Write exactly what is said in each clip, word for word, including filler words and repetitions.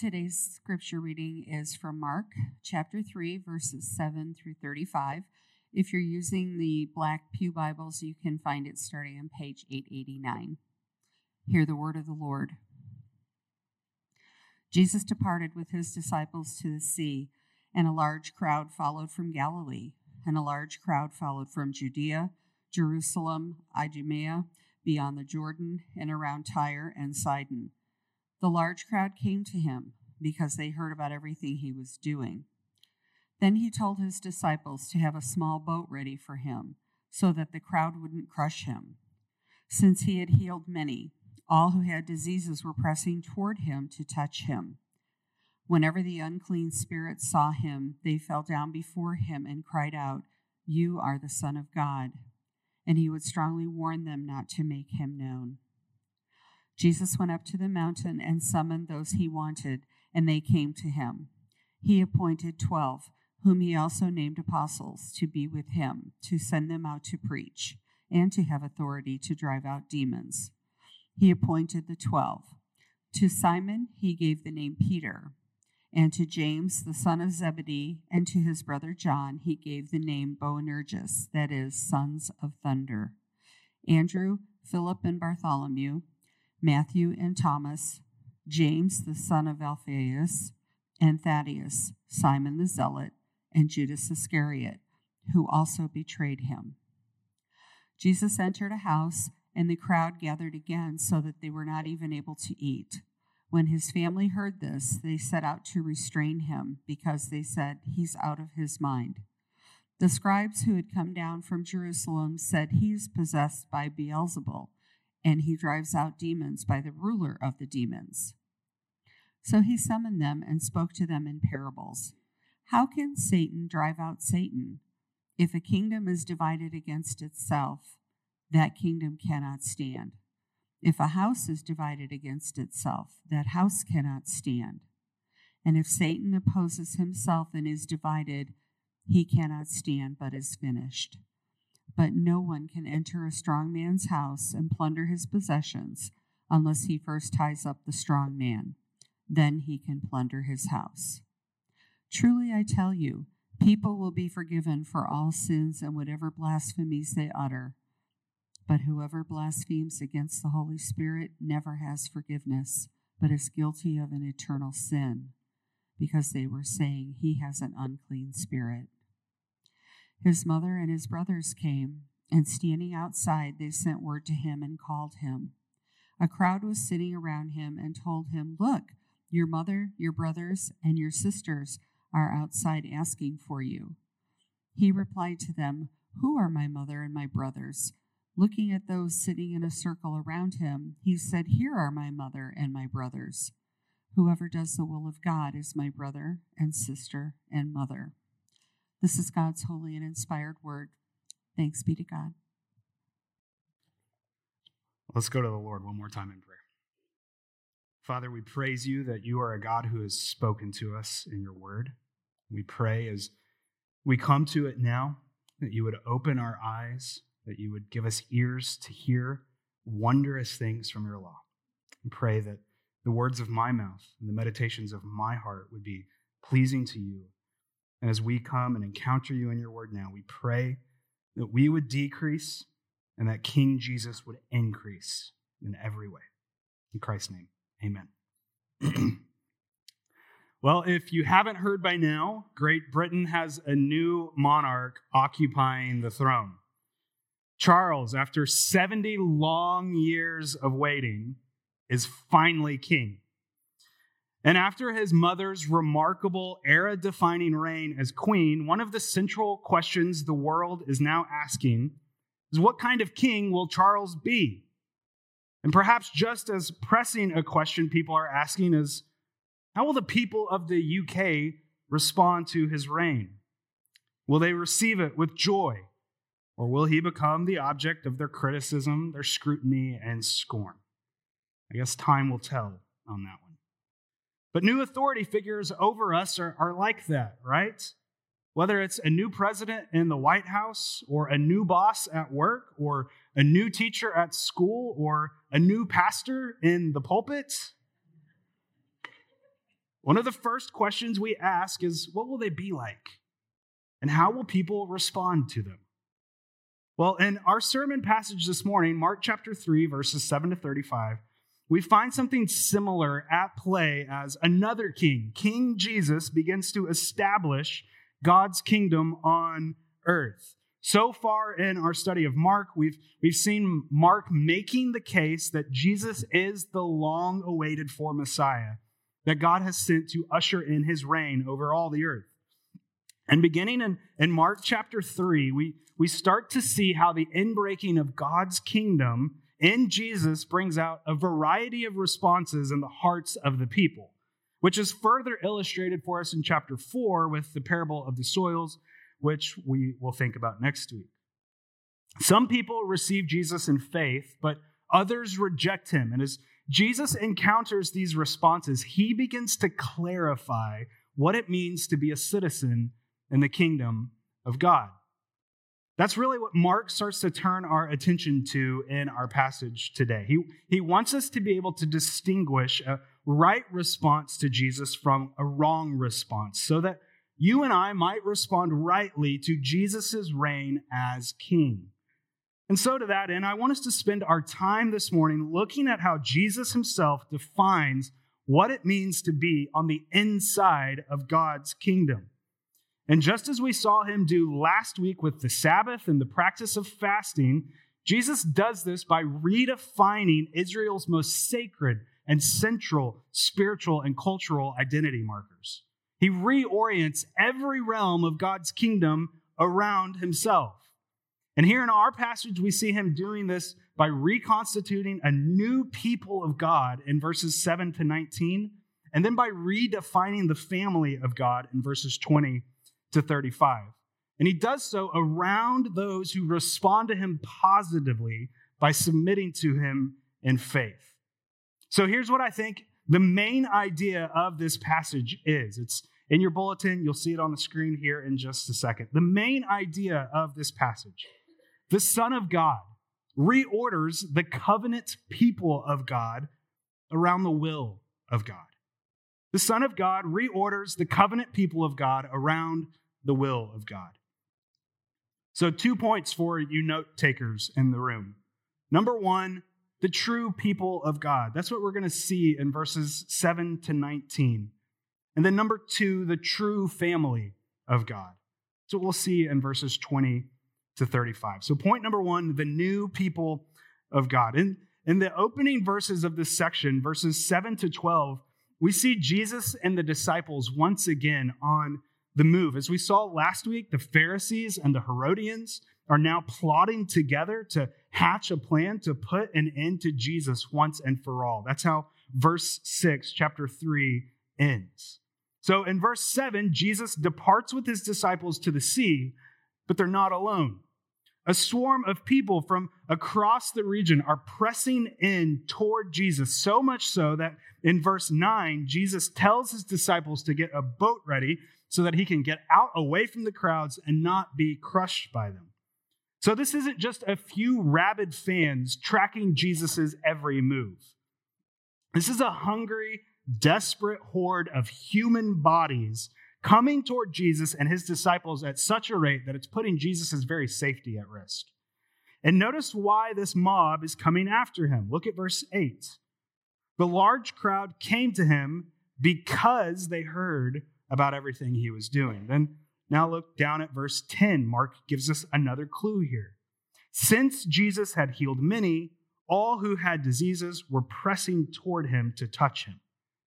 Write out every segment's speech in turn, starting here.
Today's scripture reading is from Mark chapter three, verses seven through thirty-five. If you're using the Black Pew Bibles, you can find it starting on page eight eighty-nine. Hear the word of the Lord. Jesus departed with his disciples to the sea, and a large crowd followed from Galilee, and a large crowd followed from Judea, Jerusalem, Idumea, beyond the Jordan, and around Tyre and Sidon. The large crowd came to him because they heard about everything he was doing. Then he told his disciples to have a small boat ready for him, so that the crowd wouldn't crush him. Since he had healed many, all who had diseases were pressing toward him to touch him. Whenever the unclean spirits saw him, they fell down before him and cried out, "You are the Son of God." And he would strongly warn them not to make him known. Jesus went up to the mountain and summoned those he wanted, and they came to him. He appointed twelve, whom he also named apostles, to be with him, to send them out to preach, and to have authority to drive out demons. He appointed the twelve. To Simon he gave the name Peter, and to James the son of Zebedee, and to his brother John he gave the name Boanerges, that is, sons of thunder. Andrew, Philip and Bartholomew, Matthew and Thomas, James the son of Alphaeus, and Thaddeus, Simon the Zealot, and Judas Iscariot, who also betrayed him. Jesus entered a house, and the crowd gathered again so that they were not even able to eat. When his family heard this, they set out to restrain him, because they said, "He's out of his mind." The scribes who had come down from Jerusalem said, "He's possessed by Beelzebul, and he drives out demons by the ruler of the demons." So he summoned them and spoke to them in parables. "How can Satan drive out Satan? If a kingdom is divided against itself, that kingdom cannot stand. If a house is divided against itself, that house cannot stand. And if Satan opposes himself and is divided, he cannot stand, but is finished. But no one can enter a strong man's house and plunder his possessions unless he first ties up the strong man. Then he can plunder his house. Truly I tell you, people will be forgiven for all sins and whatever blasphemies they utter. But whoever blasphemes against the Holy Spirit never has forgiveness, but is guilty of an eternal sin, because they were saying he has an unclean spirit. His mother and his brothers came, and standing outside, they sent word to him and called him. A crowd was sitting around him and told him, "Look, your mother, your brothers, and your sisters are outside asking for you." He replied to them, "Who are my mother and my brothers?" Looking at those sitting in a circle around him, he said, "Here are my mother and my brothers. Whoever does the will of God is my brother and sister and mother." This is God's holy and inspired word. Thanks be to God. Let's go to the Lord one more time in prayer. Father, we praise you that you are a God who has spoken to us in your word. We pray as we come to it now that you would open our eyes, that you would give us ears to hear wondrous things from your law. And pray that the words of my mouth and the meditations of my heart would be pleasing to you. And as we come and encounter you in your word now, we pray that we would decrease and that King Jesus would increase in every way. In Christ's name, amen. Well, if you haven't heard by now, Great Britain has a new monarch occupying the throne. Charles, after seventy long years of waiting, is finally king. And after his mother's remarkable era-defining reign as queen, one of the central questions the world is now asking is, what kind of king will Charles be? And perhaps just as pressing a question people are asking is, how will the people of the U K respond to his reign? Will they receive it with joy? Or will he become the object of their criticism, their scrutiny, and scorn? I guess time will tell on that one. But new authority figures over us are, are like that, right? Whether it's a new president in the White House, or a new boss at work, or a new teacher at school, or a new pastor in the pulpit. one of the first questions we ask is, what will they be like? And how will people respond to them? Well, in our sermon passage this morning, Mark chapter three, verses seven to thirty-five, we find something similar at play as another king, King Jesus, begins to establish God's kingdom on earth. So far in our study of Mark, we've, we've seen Mark making the case that Jesus is the long-awaited for Messiah that God has sent to usher in his reign over all the earth. And beginning in, in Mark chapter three, we, we start to see how the inbreaking of God's kingdom in Jesus brings out a variety of responses in the hearts of the people, which is further illustrated for us in chapter four with the parable of the soils, which we will think about next week. Some people receive Jesus in faith, but others reject him. And as Jesus encounters these responses, he begins to clarify what it means to be a citizen in the kingdom of God. That's really what Mark starts to turn our attention to in our passage today. He, he wants us to be able to distinguish a right response to Jesus from a wrong response, so that you and I might respond rightly to Jesus' reign as king. And so to that end, I want us to spend our time this morning looking at how Jesus himself defines what it means to be on the inside of God's kingdom. And just as we saw him do last week with the Sabbath and the practice of fasting, Jesus does this by redefining Israel's most sacred and central spiritual and cultural identity markers. He reorients every realm of God's kingdom around himself. And here in our passage, we see him doing this by reconstituting a new people of God in verses seven to nineteen, and then by redefining the family of God in verses twenty to thirty-five. And he does so around those who respond to him positively by submitting to him in faith. So here's what I think the main idea of this passage is. It's in your bulletin. You'll see it on the screen here in just a second. The main idea of this passage: the Son of God reorders the covenant people of God around the will of God. The Son of God reorders the covenant people of God around the will of God. So two points for you note takers in the room. Number one, the true people of God. That's what we're going to see in verses seven to nineteen. And then number two, the true family of God. That's what we'll see in verses twenty to thirty-five. So point number one, the new people of God. In, in the opening verses of this section, verses seven to twelve, we see Jesus and the disciples once again on the move. As we saw last week, the Pharisees and the Herodians are now plotting together to hatch a plan to put an end to Jesus once and for all. That's how verse six, chapter three ends. So in verse seven, Jesus departs with his disciples to the sea, but they're not alone. A swarm of people from across the region are pressing in toward Jesus, so much so that in verse nine, Jesus tells his disciples to get a boat ready so that he can get out away from the crowds and not be crushed by them. So this isn't just a few rabid fans tracking Jesus' every move. This is a hungry, desperate horde of human bodies coming toward Jesus and his disciples at such a rate that it's putting Jesus' very safety at risk. And notice why this mob is coming after him. Look at verse eight. The large crowd came to him because they heard about everything he was doing. Then now look down at verse ten. Mark gives us another clue here. Since Jesus had healed many, all who had diseases were pressing toward him to touch him.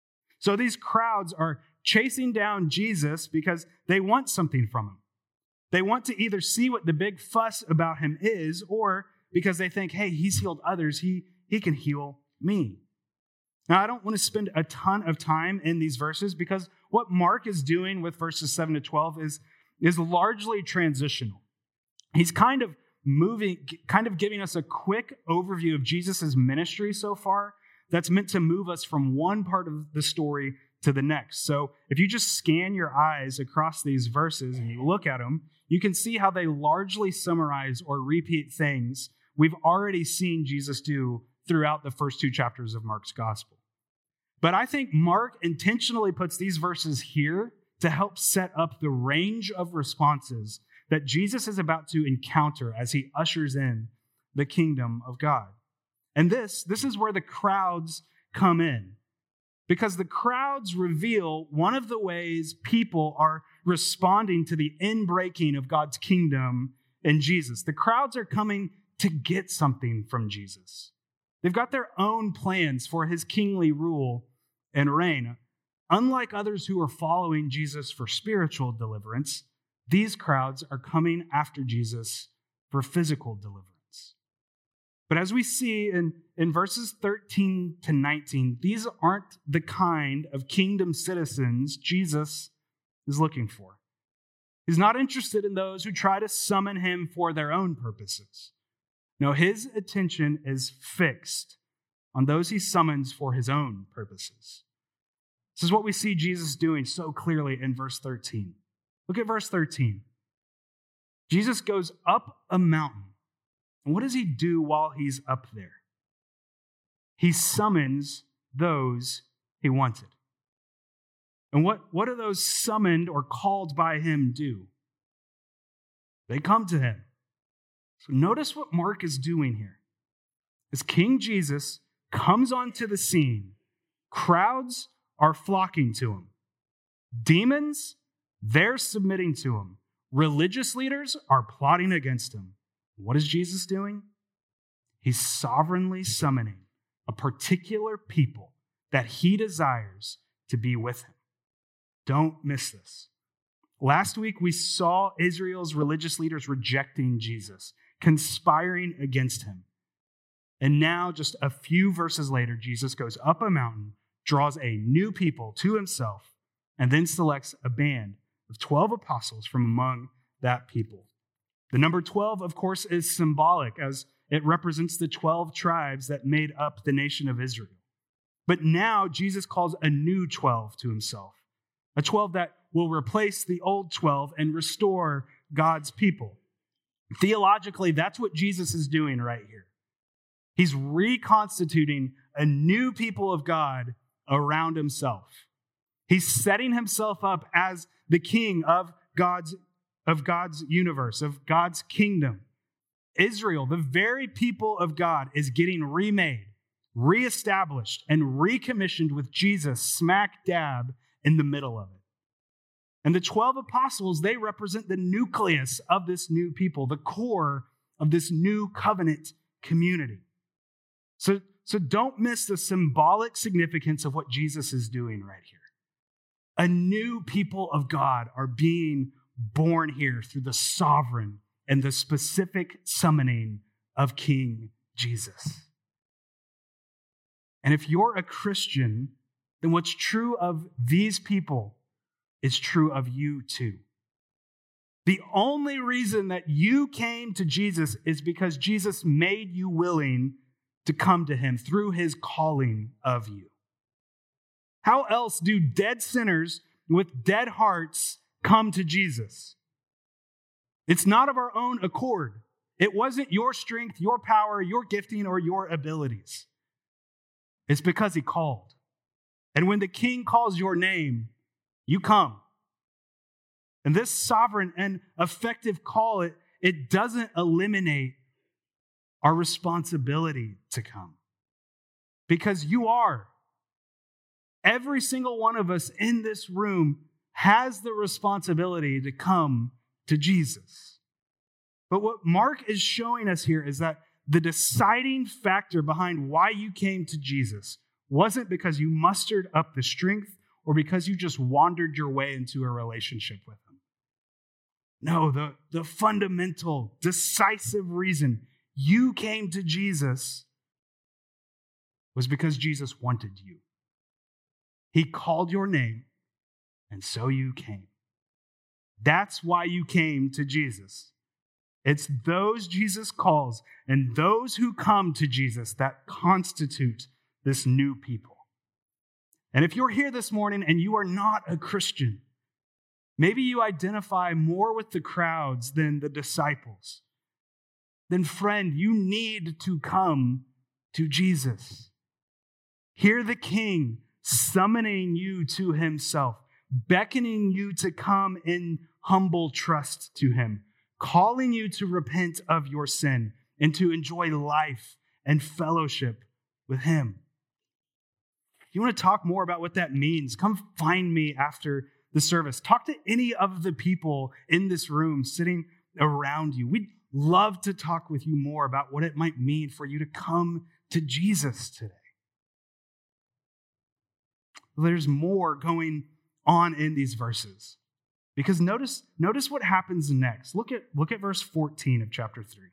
So these crowds are chasing down Jesus because they want something from him. They want to either see what the big fuss about him is, or because they think, hey, he's healed others, he, he can heal me. Now, I don't want to spend a ton of time in these verses because what Mark is doing with verses seven to twelve is, is largely transitional. He's kind of moving, kind of giving us a quick overview of Jesus' ministry so far that's meant to move us from one part of the story to the next. So if you just scan your eyes across these verses and you look at them, you can see how they largely summarize or repeat things we've already seen Jesus do throughout the first two chapters of Mark's gospel. But I think Mark intentionally puts these verses here to help set up the range of responses that Jesus is about to encounter as he ushers in the kingdom of God. And this, this is where the crowds come in, because the crowds reveal one of the ways people are responding to the inbreaking of God's kingdom in Jesus. The crowds are coming to get something from Jesus. They've got their own plans for his kingly rule and reign. Unlike others who are following Jesus for spiritual deliverance, these crowds are coming after Jesus for physical deliverance. But as we see in, in verses thirteen to nineteen, these aren't the kind of kingdom citizens Jesus is looking for. He's not interested in those who try to summon him for their own purposes. No, his attention is fixed on those he summons for his own purposes. This is what we see Jesus doing so clearly in verse thirteen. Look at verse thirteen. Jesus goes up a mountain. And what does he do while he's up there? He summons those he wanted. And what, what do those summoned or called by him do? They come to him. So notice what Mark is doing here. As King Jesus comes onto the scene, crowds are flocking to him. Demons, they're submitting to him. Religious leaders are plotting against him. What is Jesus doing? He's sovereignly summoning a particular people that he desires to be with him. Don't miss this. Last week, we saw Israel's religious leaders rejecting Jesus, conspiring against him. And now, just a few verses later, Jesus goes up a mountain, draws a new people to himself, and then selects a band of twelve apostles from among that people. The number twelve, of course, is symbolic, as it represents the twelve tribes that made up the nation of Israel. But now Jesus calls a new twelve to himself, a twelve that will replace the old twelve and restore God's people. Theologically, that's what Jesus is doing right here. He's reconstituting a new people of God around himself. He's setting himself up as the king of God's of God's universe, of God's kingdom. Israel, the very people of God, is getting remade, reestablished, and recommissioned with Jesus smack dab in the middle of it. And the twelve apostles, they represent the nucleus of this new people, the core of this new covenant community. So, so don't miss the symbolic significance of what Jesus is doing right here. A new people of God are being born here through the sovereign and the specific summoning of King Jesus. And if you're a Christian, then what's true of these people is true of you too. The only reason that you came to Jesus is because Jesus made you willing to come to him through his calling of you. How else do dead sinners with dead hearts come to Jesus? It's not of our own accord. It wasn't your strength, your power, your gifting, or your abilities. It's because he called. And when the king calls your name, you come. And this sovereign and effective call, it, it doesn't eliminate our responsibility to come. Because you are. Every single one of us in this room has the responsibility to come to Jesus. But what Mark is showing us here is that the deciding factor behind why you came to Jesus wasn't because you mustered up the strength or because you just wandered your way into a relationship with him. No, the, the fundamental, decisive reason you came to Jesus was because Jesus wanted you. He called your name, and so you came. That's why you came to Jesus. It's those Jesus calls and those who come to Jesus that constitute this new people. And if you're here this morning and you are not a Christian, maybe you identify more with the crowds than the disciples, then friend, you need to come to Jesus. Hear the King summoning you to himself, beckoning you to come in humble trust to him, calling you to repent of your sin and to enjoy life and fellowship with him. If you want to talk more about what that means, come find me after the service. Talk to any of the people in this room sitting around you. We'd love to talk with you more about what it might mean for you to come to Jesus today. There's more going on in these verses. Because notice, notice what happens next. Look at, look at verse fourteen of chapter three.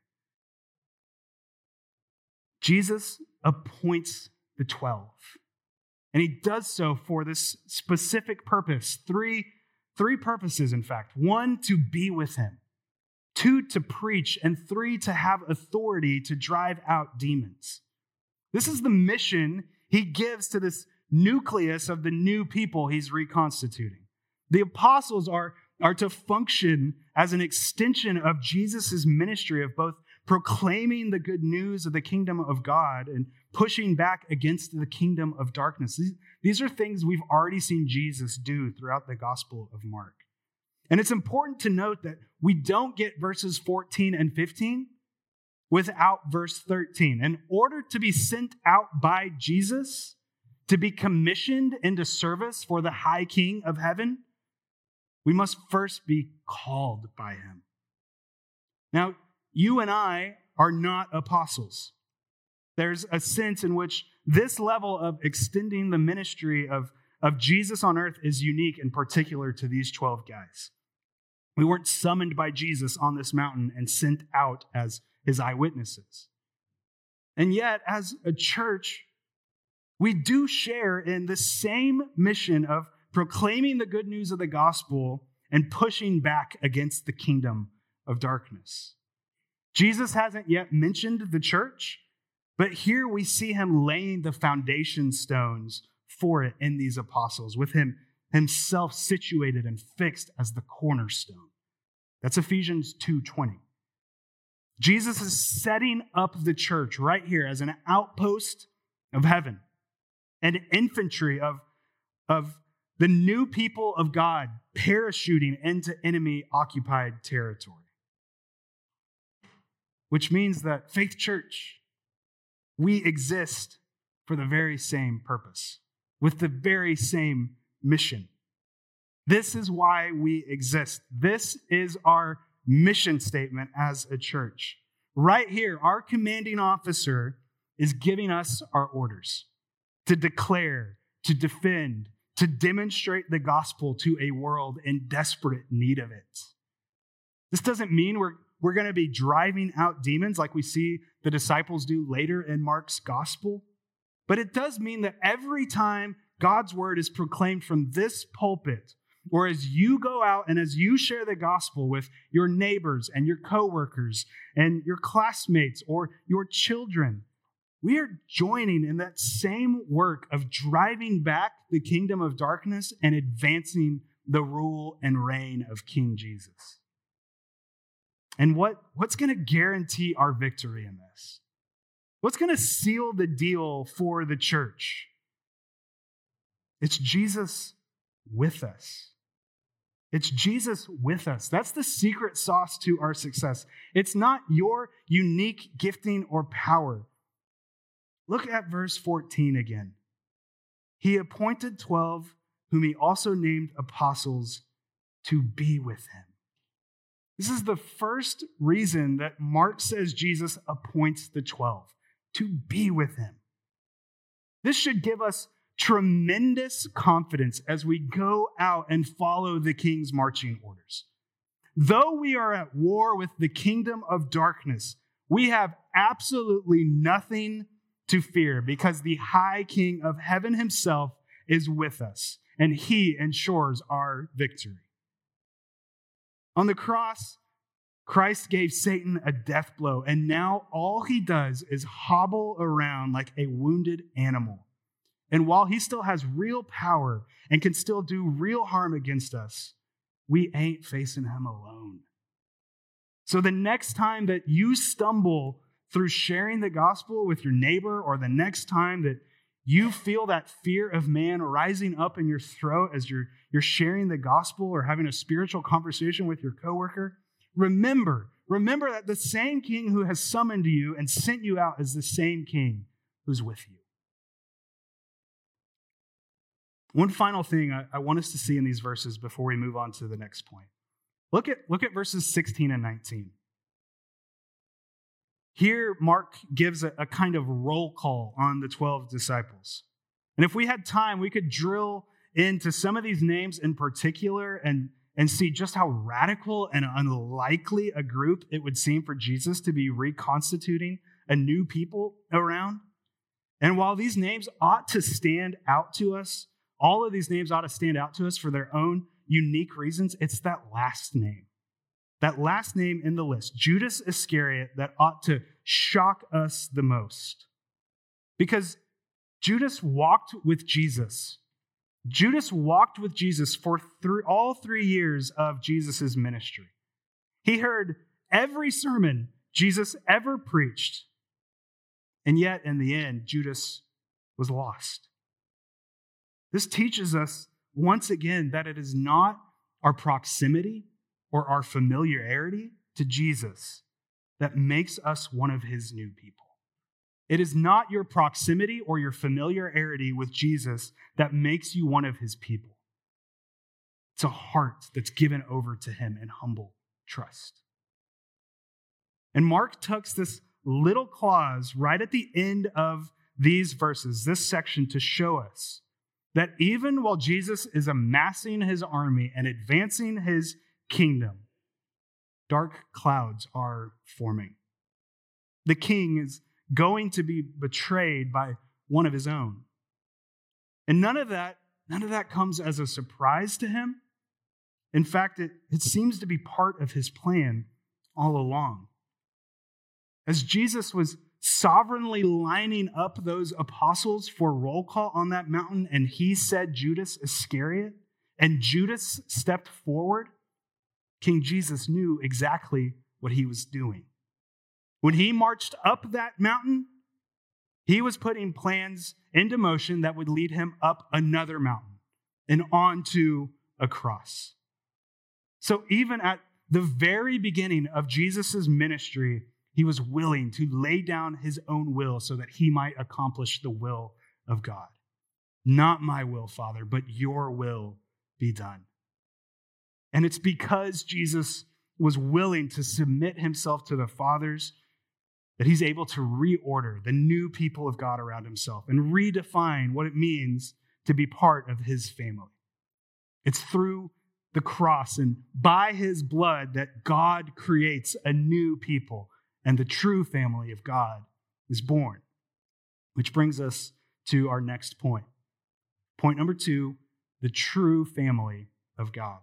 Jesus appoints the twelve. And he does so for this specific purpose. Three, three purposes, in fact. One, to be with him. Two, to preach. And three, to have authority to drive out demons. This is the mission he gives to this nucleus of the new people he's reconstituting. The apostles are, are to function as an extension of Jesus' ministry of both proclaiming the good news of the kingdom of God and pushing back against the kingdom of darkness. These, these are things we've already seen Jesus do throughout the Gospel of Mark. And it's important to note that we don't get verses fourteen and fifteen without verse thirteen. In order to be sent out by Jesus, to be commissioned into service for the high King of heaven, we must first be called by him. Now, you and I are not apostles. There's a sense in which this level of extending the ministry of, of Jesus on earth is unique and particular to these twelve guys. We weren't summoned by Jesus on this mountain and sent out as his eyewitnesses. And yet, as a church, we do share in the same mission of proclaiming the good news of the gospel and pushing back against the kingdom of darkness. Jesus hasn't yet mentioned the church, but here we see him laying the foundation stones for it in these apostles, with him himself situated and fixed as the cornerstone. That's Ephesians two twenty. Jesus is setting up the church right here as an outpost of heaven, an infantry of, of the new people of God parachuting into enemy-occupied territory. Which means that Faith Church, we exist for the very same purpose, with the very same mission. This is why we exist. This is our mission statement as a church. Right here, our commanding officer is giving us our orders to declare, to defend, to demonstrate the gospel to a world in desperate need of it. This doesn't mean we're We're going to be driving out demons like we see the disciples do later in Mark's gospel. But it does mean that every time God's word is proclaimed from this pulpit, or as you go out and as you share the gospel with your neighbors and your coworkers and your classmates or your children, we are joining in that same work of driving back the kingdom of darkness and advancing the rule and reign of King Jesus. And what, what's going to guarantee our victory in this? What's going to seal the deal for the church? It's Jesus with us. It's Jesus with us. That's the secret sauce to our success. It's not your unique gifting or power. Look at verse fourteen again. He appointed twelve, whom he also named apostles, to be with him. This is the first reason that Mark says Jesus appoints the twelve, to be with him. This should give us tremendous confidence as we go out and follow the king's marching orders. Though we are at war with the kingdom of darkness, we have absolutely nothing to fear because the high King of heaven himself is with us, and he ensures our victory. On the cross, Christ gave Satan a death blow, and now all he does is hobble around like a wounded animal. And while he still has real power and can still do real harm against us, we ain't facing him alone. So the next time that you stumble through sharing the gospel with your neighbor, or the next time that you feel that fear of man rising up in your throat as you're, you're sharing the gospel or having a spiritual conversation with your coworker, remember, remember that the same king who has summoned you and sent you out is the same king who's with you. One final thing I, I want us to see in these verses before we move on to the next point. Look at, look at verses sixteen and nineteen. Here, Mark gives a, a kind of roll call on the twelve disciples. And if we had time, we could drill into some of these names in particular and, and see just how radical and unlikely a group it would seem for Jesus to be reconstituting a new people around. And while these names ought to stand out to us, all of these names ought to stand out to us for their own unique reasons, it's that last name. That last name in the list, Judas Iscariot, that ought to shock us the most. Because Judas walked with Jesus. Judas walked with Jesus for th- all three years of Jesus' ministry. He heard every sermon Jesus ever preached. And yet, in the end, Judas was lost. This teaches us once again that it is not our proximity or our familiarity to Jesus that makes us one of his new people. It is not your proximity or your familiarity with Jesus that makes you one of his people. It's a heart that's given over to him in humble trust. And Mark tucks this little clause right at the end of these verses, this section, to show us that even while Jesus is amassing his army and advancing his kingdom, dark clouds are forming. The king is going to be betrayed by one of his own. And none of that, none of that comes as a surprise to him. In fact, it, it seems to be part of his plan all along. As Jesus was sovereignly lining up those apostles for roll call on that mountain, and he said Judas Iscariot, and Judas stepped forward, King Jesus knew exactly what he was doing. When he marched up that mountain, he was putting plans into motion that would lead him up another mountain and onto a cross. So even at the very beginning of Jesus' ministry, he was willing to lay down his own will so that he might accomplish the will of God. Not my will, Father, but your will be done. And it's because Jesus was willing to submit himself to the Father's that he's able to reorder the new people of God around himself and redefine what it means to be part of his family. It's through the cross and by his blood that God creates a new people, and the true family of God is born. Which brings us to our next point. Point number two, the true family of God.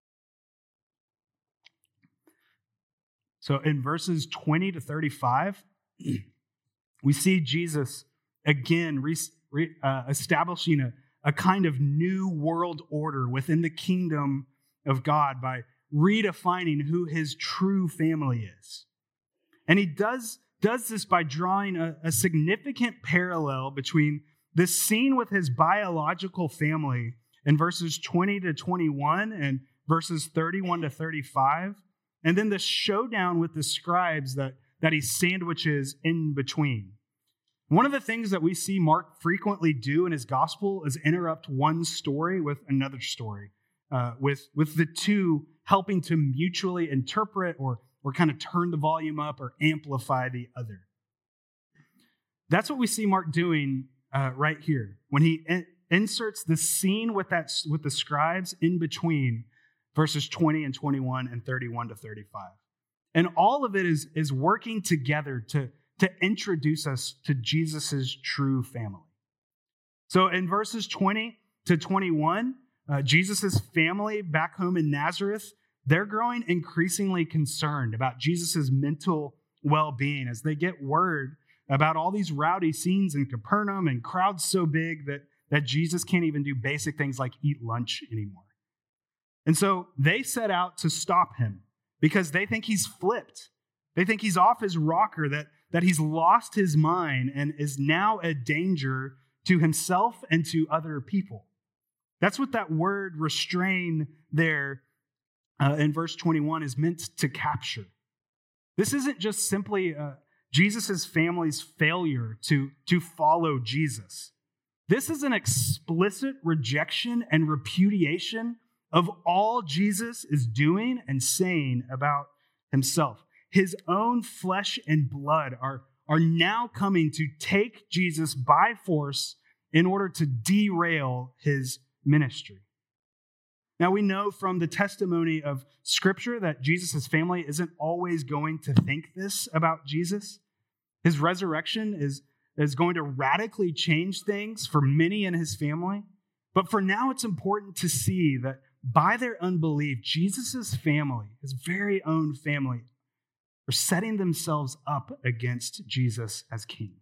So in verses twenty to thirty-five, we see Jesus again re, re, uh, establishing a, a kind of new world order within the kingdom of God by redefining who his true family is. And he does, does this by drawing a, a significant parallel between this scene with his biological family in verses twenty to twenty-one and verses thirty-one to thirty-five, and then the showdown with the scribes that, that he sandwiches in between. One of the things that we see Mark frequently do in his gospel is interrupt one story with another story, uh, with, with the two helping to mutually interpret or or kind of turn the volume up or amplify the other. That's what we see Mark doing uh, right here when he in- inserts the scene with that with the scribes in between verses twenty and twenty-one and thirty-one to thirty-five. And all of it is, is working together to, to introduce us to Jesus' true family. So in verses twenty to twenty-one, uh, Jesus' family back home in Nazareth, they're growing increasingly concerned about Jesus' mental well-being as they get word about all these rowdy scenes in Capernaum and crowds so big that, that Jesus can't even do basic things like eat lunch anymore. And so they set out to stop him because they think he's flipped. They think he's off his rocker, that, that he's lost his mind and is now a danger to himself and to other people. That's what that word restrain there uh, in verse twenty-one is meant to capture. This isn't just simply uh, Jesus' family's failure to, to follow Jesus. This is an explicit rejection and repudiation of all Jesus is doing and saying about himself. His own flesh and blood are, are now coming to take Jesus by force in order to derail his ministry. Now, we know from the testimony of Scripture that Jesus' family isn't always going to think this about Jesus. His resurrection is, is going to radically change things for many in his family. But for now, it's important to see that by their unbelief, Jesus' family, his very own family, are setting themselves up against Jesus as king.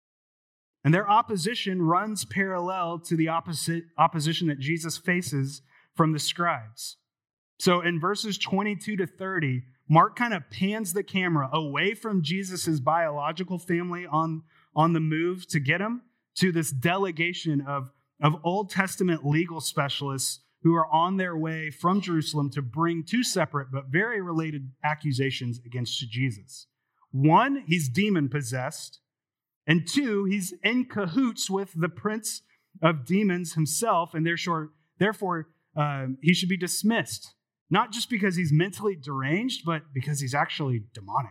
And their opposition runs parallel to the opposite opposition that Jesus faces from the scribes. So in verses twenty-two to thirty, Mark kind of pans the camera away from Jesus' biological family on, on the move to get him to this delegation of, of Old Testament legal specialists who are on their way from Jerusalem to bring two separate but very related accusations against Jesus. One, he's demon-possessed. And two, he's in cahoots with the prince of demons himself, and therefore, therefore uh, he should be dismissed. Not just because he's mentally deranged, but because he's actually demonic.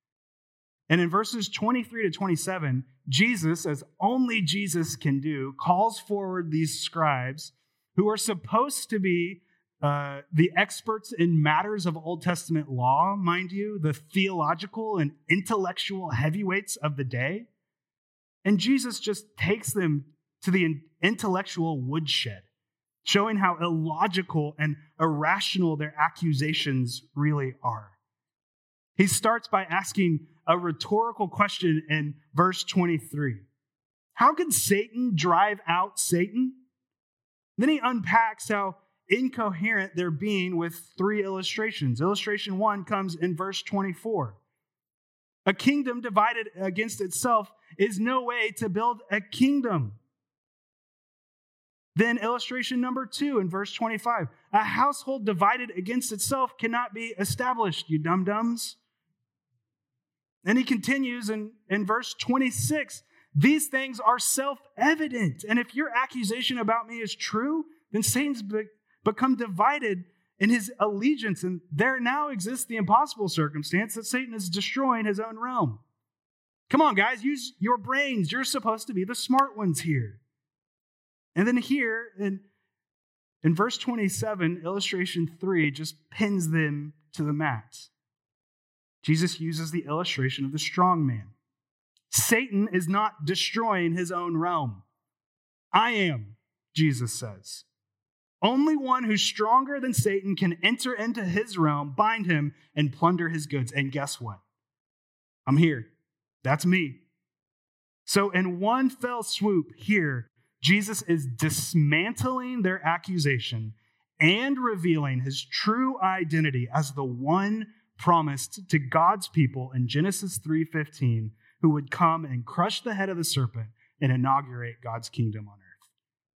And in verses twenty-three to twenty-seven, Jesus, as only Jesus can do, calls forward these scribes who are supposed to be uh, the experts in matters of Old Testament law, mind you, the theological and intellectual heavyweights of the day. And Jesus just takes them to the intellectual woodshed, showing how illogical and irrational their accusations really are. He starts by asking a rhetorical question in verse twenty-three. How can Satan drive out Satan? Then he unpacks how incoherent they're being with three illustrations. Illustration one comes in verse twenty-four. A kingdom divided against itself is no way to build a kingdom. Then illustration number two in verse twenty-five. A household divided against itself cannot be established, you dum-dums. And he continues in, in verse twenty-six. These things are self-evident. And if your accusation about me is true, then Satan's be- become divided in his allegiance. And there now exists the impossible circumstance that Satan is destroying his own realm. Come on, guys, use your brains. You're supposed to be the smart ones here. And then here in, in verse twenty-seven, illustration three just pins them to the mat. Jesus uses the illustration of the strong man. Satan is not destroying his own realm. I am, Jesus says. Only one who's stronger than Satan can enter into his realm, bind him, and plunder his goods. And guess what? I'm here. That's me. So in one fell swoop here, Jesus is dismantling their accusation and revealing his true identity as the one promised to God's people in Genesis three fifteen, who would come and crush the head of the serpent and inaugurate God's kingdom on earth.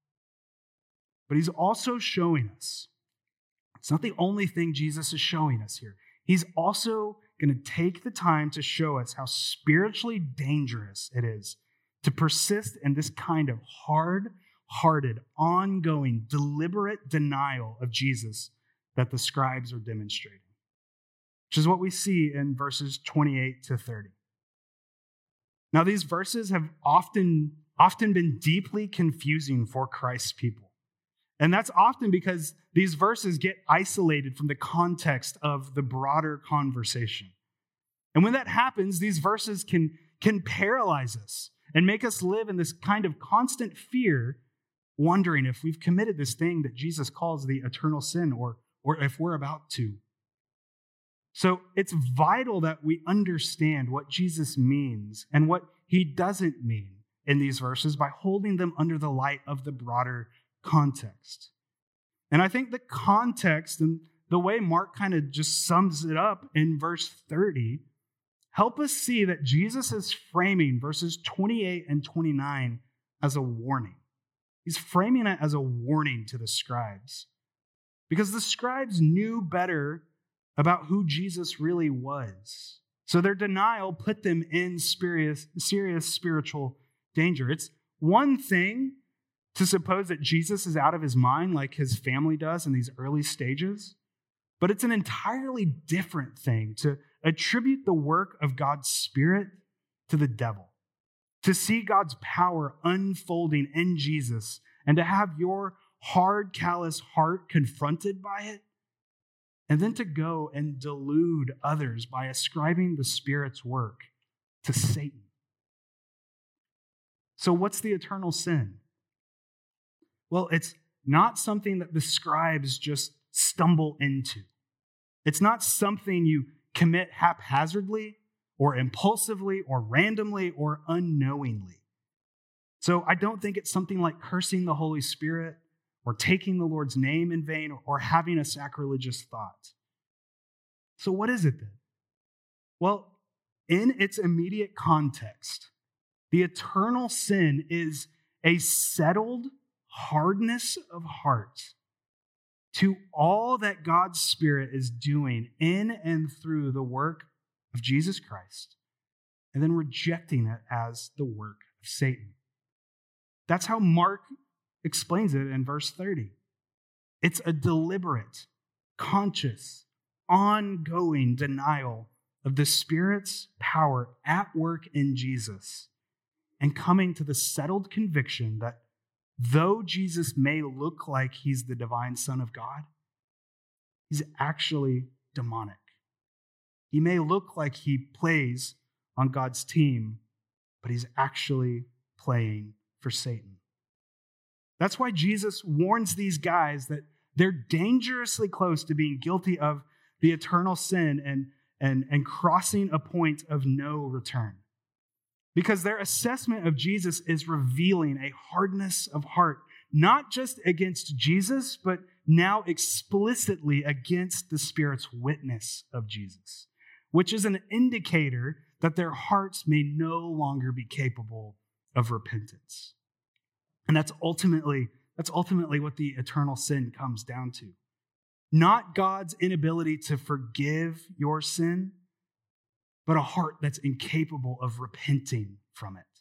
But he's also showing us, it's not the only thing Jesus is showing us here. He's also going to take the time to show us how spiritually dangerous it is to persist in this kind of hard-hearted, ongoing, deliberate denial of Jesus that the scribes are demonstrating, which is what we see in verses twenty-eight to thirty. Now, these verses have often, often been deeply confusing for Christ's people. And that's often because these verses get isolated from the context of the broader conversation. And when that happens, these verses can, can paralyze us and make us live in this kind of constant fear, wondering if we've committed this thing that Jesus calls the eternal sin, or, or if we're about to. So it's vital that we understand what Jesus means and what he doesn't mean in these verses by holding them under the light of the broader context. And I think the context and the way Mark kind of just sums it up in verse thirty help us see that Jesus is framing verses twenty-eight and twenty-nine as a warning. He's framing it as a warning to the scribes, because the scribes knew better about who Jesus really was. So their denial put them in serious, serious spiritual danger. It's one thing to suppose that Jesus is out of his mind like his family does in these early stages, but it's an entirely different thing to attribute the work of God's Spirit to the devil, to see God's power unfolding in Jesus, and to have your hard, callous heart confronted by it, and then to go and delude others by ascribing the Spirit's work to Satan. So what's the eternal sin? Well, it's not something that the scribes just stumble into. It's not something you commit haphazardly or impulsively or randomly or unknowingly. So I don't think it's something like cursing the Holy Spirit or taking the Lord's name in vain or having a sacrilegious thought. So what is it then? Well, in its immediate context, the eternal sin is a settled hardness of heart to all that God's Spirit is doing in and through the work of Jesus Christ, and then rejecting it as the work of Satan. That's how Mark explains it in verse thirty. It's a deliberate, conscious, ongoing denial of the Spirit's power at work in Jesus, and coming to the settled conviction that though Jesus may look like he's the divine Son of God, he's actually demonic. He may look like he plays on God's team, but he's actually playing for Satan. That's why Jesus warns these guys that they're dangerously close to being guilty of the eternal sin and, and, and crossing a point of no return. Because their assessment of Jesus is revealing a hardness of heart, not just against Jesus, but now explicitly against the Spirit's witness of Jesus, which is an indicator that their hearts may no longer be capable of repentance. And that's ultimately, that's ultimately what the eternal sin comes down to. Not God's inability to forgive your sin, but a heart that's incapable of repenting from it.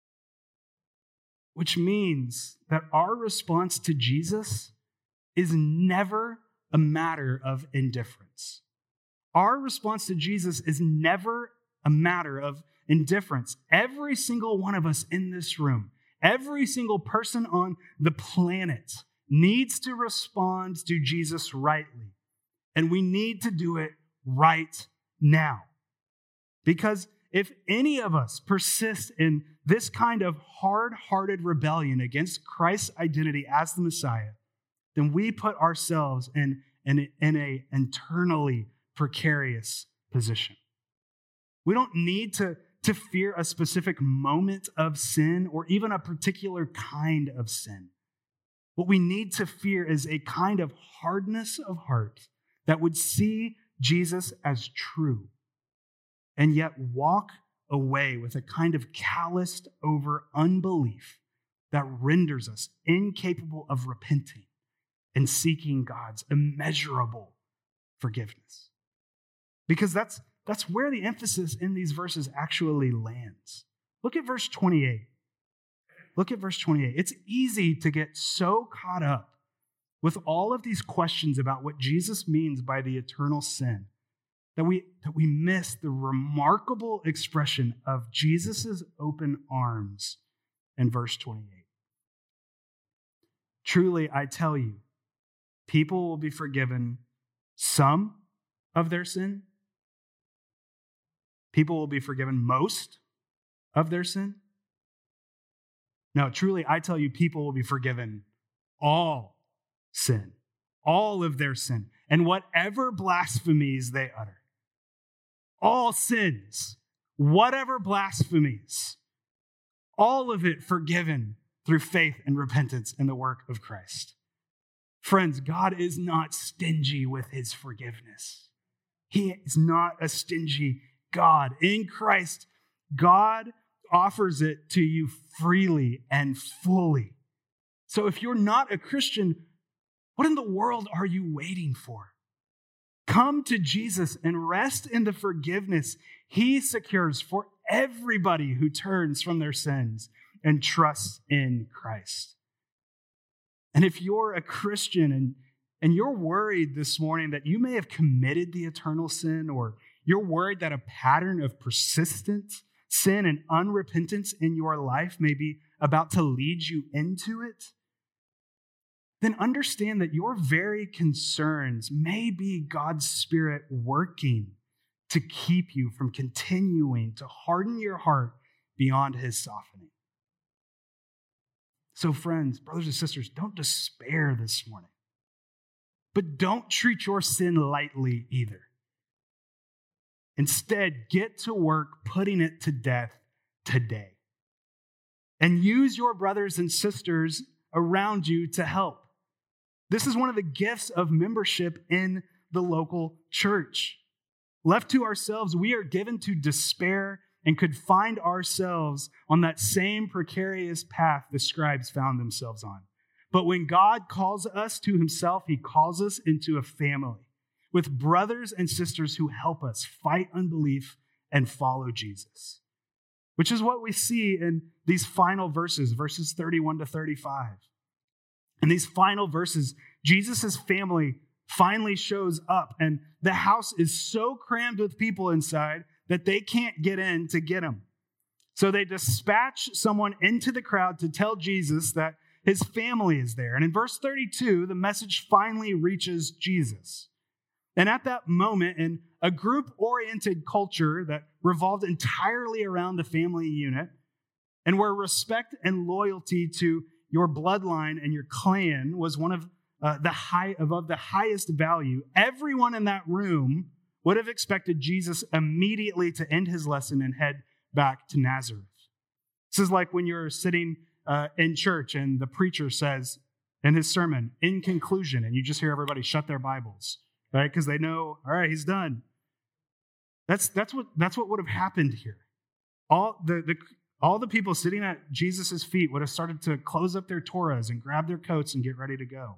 Which means that our response to Jesus is never a matter of indifference. Our response to Jesus is never a matter of indifference. Every single one of us in this room, every single person on the planet needs to respond to Jesus rightly. And we need to do it right now. Because if any of us persist in this kind of hard-hearted rebellion against Christ's identity as the Messiah, then we put ourselves in, in, in an internally precarious position. We don't need to, to fear a specific moment of sin or even a particular kind of sin. What we need to fear is a kind of hardness of heart that would see Jesus as true, and yet walk away with a kind of calloused over unbelief that renders us incapable of repenting and seeking God's immeasurable forgiveness. Because that's, that's where the emphasis in these verses actually lands. Look at verse twenty-eight. Look at verse twenty-eight. It's easy to get so caught up with all of these questions about what Jesus means by the eternal sin that we, that we miss the remarkable expression of Jesus' open arms in verse twenty-eight. Truly, I tell you, people will be forgiven some of their sin. People will be forgiven most of their sin. No, truly, I tell you, people will be forgiven all sin, all of their sin, and whatever blasphemies they utter. All sins, whatever blasphemies, all of it forgiven through faith and repentance in the work of Christ. Friends, God is not stingy with his forgiveness. He is not a stingy God. In Christ, God offers it to you freely and fully. So if you're not a Christian, what in the world are you waiting for? Come to Jesus and rest in the forgiveness he secures for everybody who turns from their sins and trusts in Christ. And if you're a Christian and, and you're worried this morning that you may have committed the eternal sin, or you're worried that a pattern of persistent sin and unrepentance in your life may be about to lead you into it, then understand that your very concerns may be God's Spirit working to keep you from continuing to harden your heart beyond his softening. So friends, brothers and sisters, don't despair this morning. But don't treat your sin lightly either. Instead, get to work putting it to death today. And use your brothers and sisters around you to help. This is one of the gifts of membership in the local church. Left to ourselves, we are given to despair and could find ourselves on that same precarious path the scribes found themselves on. But when God calls us to himself, he calls us into a family with brothers and sisters who help us fight unbelief and follow Jesus, which is what we see in these final verses, verses thirty-one to thirty-five. In these final verses, Jesus' family finally shows up, and the house is so crammed with people inside that they can't get in to get him. So they dispatch someone into the crowd to tell Jesus that his family is there. And in verse thirty-two, the message finally reaches Jesus. And at that moment, in a group-oriented culture that revolved entirely around the family unit, and where respect and loyalty to your bloodline and your clan was one of uh, the high above the highest value, everyone in that room would have expected Jesus immediately to end his lesson and head back to Nazareth. This is like when you're sitting uh, in church and the preacher says in his sermon, in conclusion, and you just hear everybody shut their Bibles, right? Because they know, all right, he's done. That's that's what that's what would have happened here. All the the all the people sitting at Jesus' feet would have started to close up their Torahs and grab their coats and get ready to go.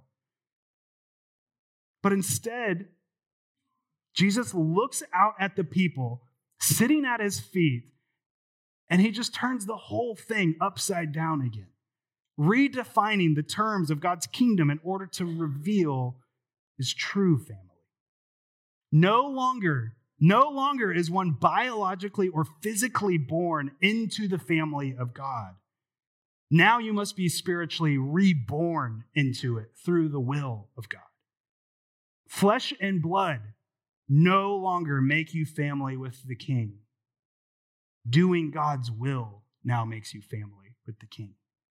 But instead, Jesus looks out at the people sitting at his feet, and he just turns the whole thing upside down again, redefining the terms of God's kingdom in order to reveal his true family. No longer, no longer is one biologically or physically born into the family of God. Now you must be spiritually reborn into it through the will of God. Flesh and blood no longer make you family with the King. Doing God's will now makes you family with the King.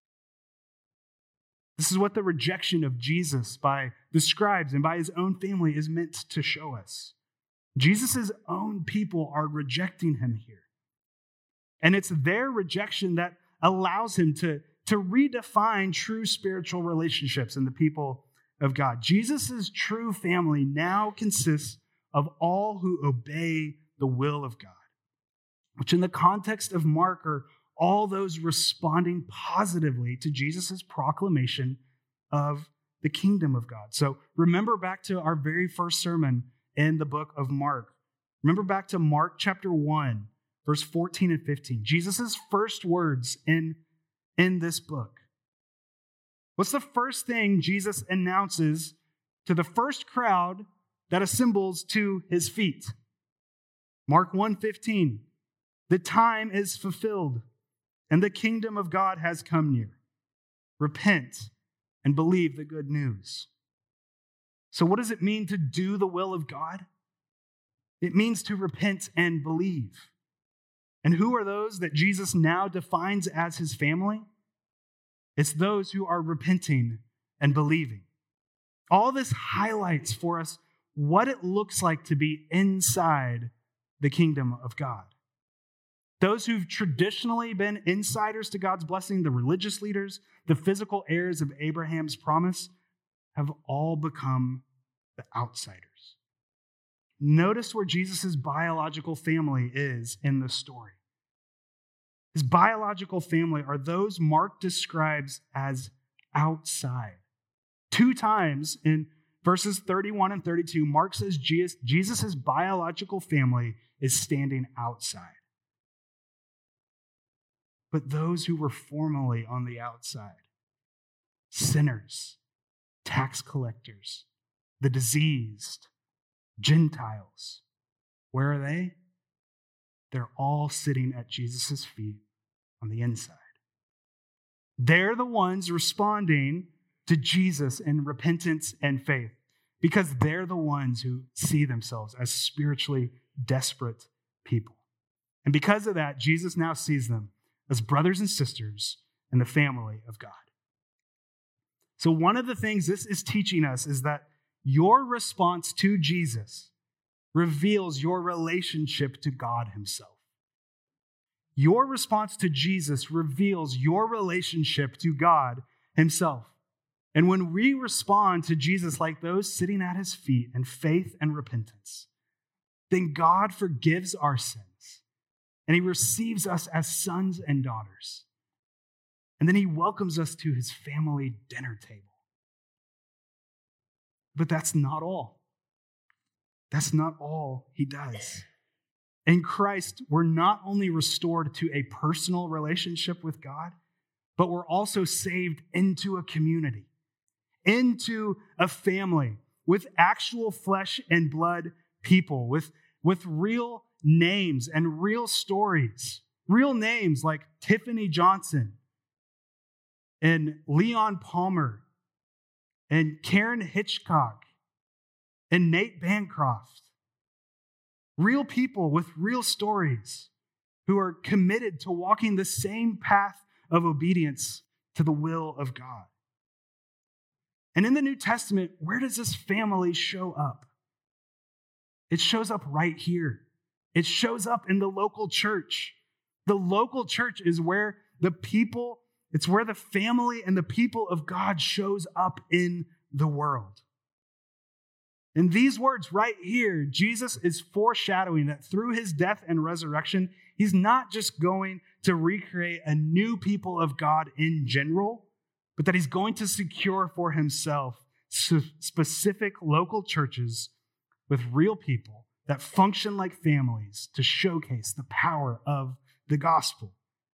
This is what the rejection of Jesus by the scribes and by his own family is meant to show us. Jesus' own people are rejecting him here. And it's their rejection that allows him to, to redefine true spiritual relationships in the people of God. Jesus' true family now consists of all who obey the will of God, which in the context of Mark are all those responding positively to Jesus' proclamation of the kingdom of God. So remember back to our very first sermon in the book of Mark. Remember back to Mark chapter one, verse fourteen and fifteen. Jesus' first words in, in this book. What's the first thing Jesus announces to the first crowd that assembles to his feet? Mark one fifteen. The time is fulfilled, and the kingdom of God has come near. Repent and believe the good news. So what does it mean to do the will of God? It means to repent and believe. And who are those that Jesus now defines as his family? It's those who are repenting and believing. All this highlights for us what it looks like to be inside the kingdom of God. Those who've traditionally been insiders to God's blessing, the religious leaders, the physical heirs of Abraham's promise, have all become the outsiders. Notice where Jesus' biological family is in the story. His biological family are those Mark describes as outside. Two times in verses thirty-one and thirty-two, Mark says Jesus, Jesus' biological family is standing outside. But those who were formerly on the outside, sinners, tax collectors, the diseased, Gentiles, where are they? They're all sitting at Jesus' feet on the inside. They're the ones responding to Jesus in repentance and faith because they're the ones who see themselves as spiritually desperate people. And because of that, Jesus now sees them as brothers and sisters in the family of God. So one of the things this is teaching us is that your response to Jesus reveals your relationship to God himself. Your response to Jesus reveals your relationship to God himself. And when we respond to Jesus like those sitting at his feet in faith and repentance, then God forgives our sins and he receives us as sons and daughters. And then he welcomes us to his family dinner table. But that's not all. That's not all he does. In Christ, we're not only restored to a personal relationship with God, but we're also saved into a community, into a family with actual flesh and blood people, with, with real names and real stories, real names like Tiffany Johnson and Leon Palmer and Karen Hitchcock and Nate Bancroft. Real people with real stories who are committed to walking the same path of obedience to the will of God. And in the New Testament, where does this family show up? It shows up right here. It shows up in the local church. The local church is where the people, it's where the family and the people of God shows up in the world. In these words right here, Jesus is foreshadowing that through his death and resurrection, he's not just going to recreate a new people of God in general, but that he's going to secure for himself specific local churches with real people that function like families to showcase the power of the gospel.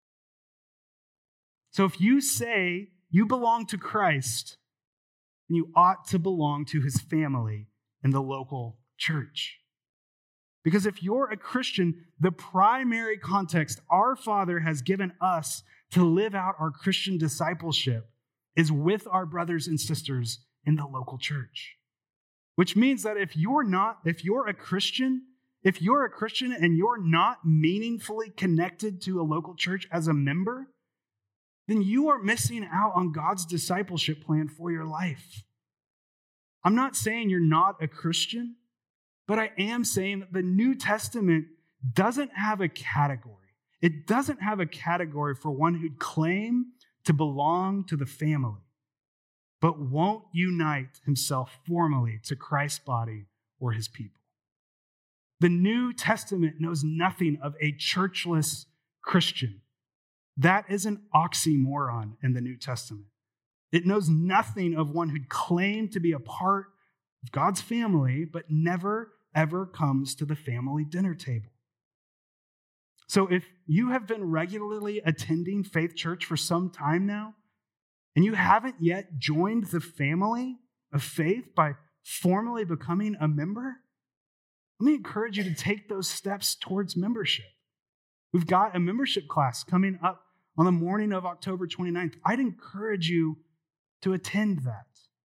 So if you say you belong to Christ, then you ought to belong to his family in the local church. Because if you're a Christian, the primary context our Father has given us to live out our Christian discipleship is with our brothers and sisters in the local church. Which means that if you're not, if you're a Christian, if you're a Christian and you're not meaningfully connected to a local church as a member, then you are missing out on God's discipleship plan for your life. I'm not saying you're not a Christian, but I am saying that the New Testament doesn't have a category. It doesn't have a category for one who'd claim to belong to the family, but won't unite himself formally to Christ's body or his people. The New Testament knows nothing of a churchless Christian. That is an oxymoron in the New Testament. It knows nothing of one who'd claim to be a part of God's family, but never, ever comes to the family dinner table. So if you have been regularly attending Faith Church for some time now, and you haven't yet joined the family of faith by formally becoming a member, let me encourage you to take those steps towards membership. We've got a membership class coming up on the morning of October twenty-ninth. I'd encourage you to attend that.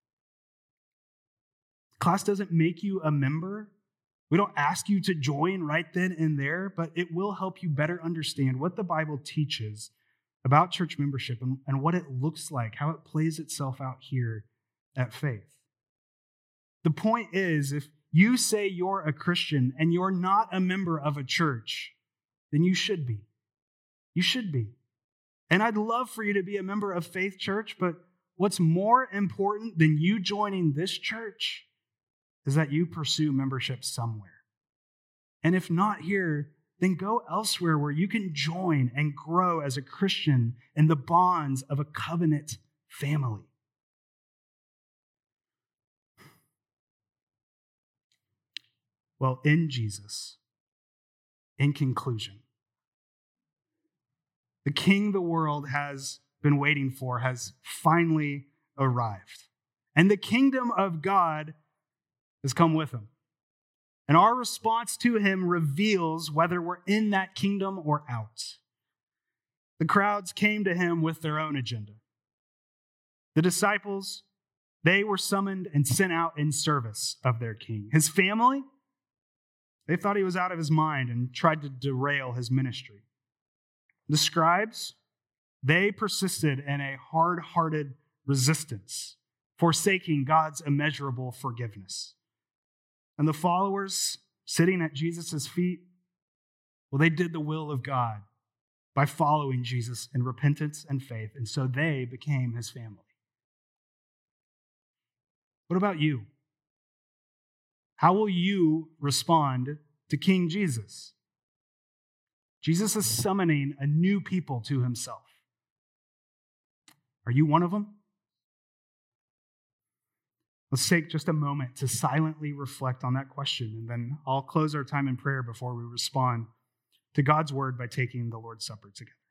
Class doesn't make you a member. We don't ask you to join right then and there, but it will help you better understand what the Bible teaches about church membership and, and what it looks like, how it plays itself out here at Faith. The point is, if you say you're a Christian and you're not a member of a church, then you should be. You should be. And I'd love for you to be a member of Faith Church, but what's more important than you joining this church is that you pursue membership somewhere. And if not here, then go elsewhere where you can join and grow as a Christian in the bonds of a covenant family. Well, in Jesus, in conclusion, the king the world has been waiting for has finally arrived. And the kingdom of God has come with him. And our response to him reveals whether we're in that kingdom or out. The crowds came to him with their own agenda. The disciples, they were summoned and sent out in service of their king. His family, they thought he was out of his mind and tried to derail his ministry. The scribes, they persisted in a hard-hearted resistance, forsaking God's immeasurable forgiveness. And the followers sitting at Jesus' feet, well, they did the will of God by following Jesus in repentance and faith, and so they became his family. What about you? How will you respond to King Jesus? Jesus is summoning a new people to himself. Are you one of them? Let's take just a moment to silently reflect on that question, and then I'll close our time in prayer before we respond to God's word by taking the Lord's Supper together.